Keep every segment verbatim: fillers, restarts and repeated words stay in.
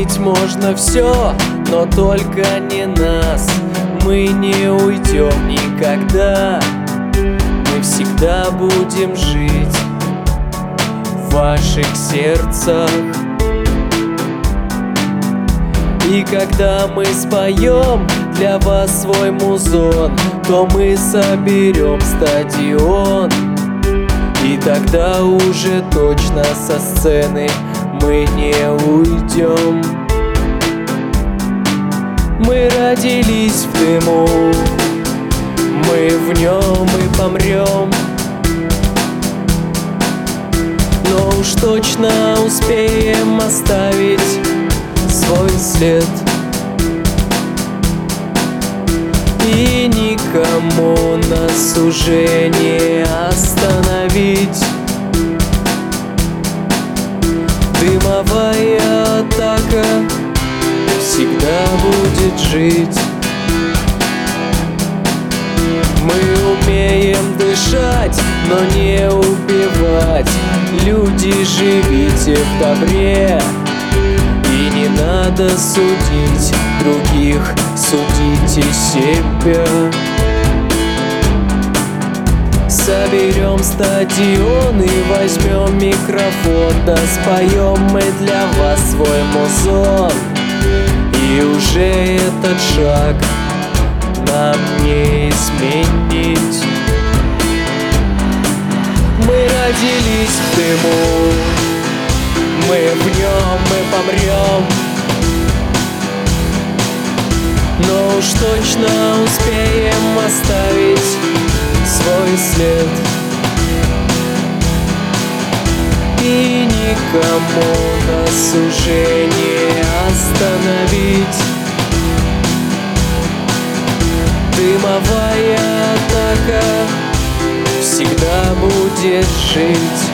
Изменить можно все, но только не нас. Мы не уйдем никогда, мы всегда будем жить в ваших сердцах. И когда мы споем для вас свой музон, то мы соберем стадион. И тогда уже точно со сцены мы не уйдем. Мы родились в дыму, мы в нем и помрем. Но уж точно успеем оставить свой след. И никому нас уже не остановить. Дымовая атака всегда будет жить. Мы умеем дышать, но не убивать. Люди, живите в добре. И не надо судить других, судите себя. Соберем стадион и возьмем микрофон, да споем мы для вас свой музон. И уже этот шаг нам не изменить. Мы родились в дыму, мы в нем, мы помрем. Но уж точно успеем оставить свой след. И никому нас уже не остановить. Дымовая атака всегда будет жить.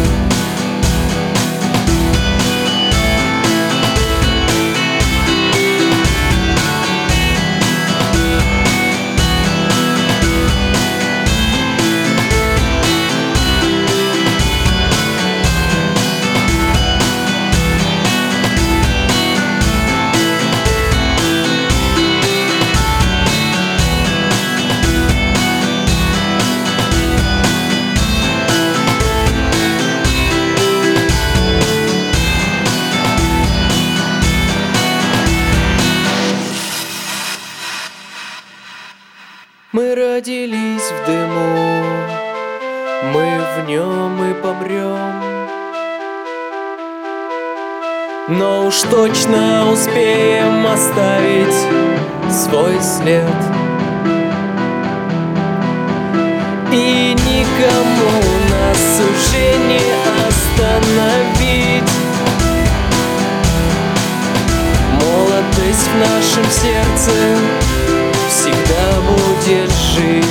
Мы родились в дыму, мы в нем и помрем. Но уж точно успеем оставить свой след. И никому нас уже не остановить. Молодость в нашем сердце всегда будет жить.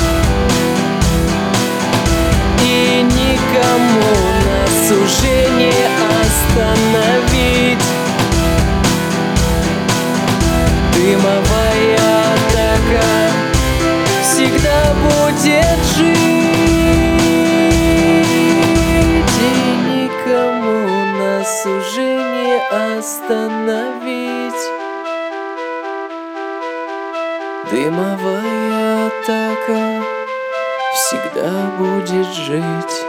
И никому нас уже не остановить. Дымовая атака всегда будет жить. И никому нас уже не остановить. Дымовая атака всегда будет жить.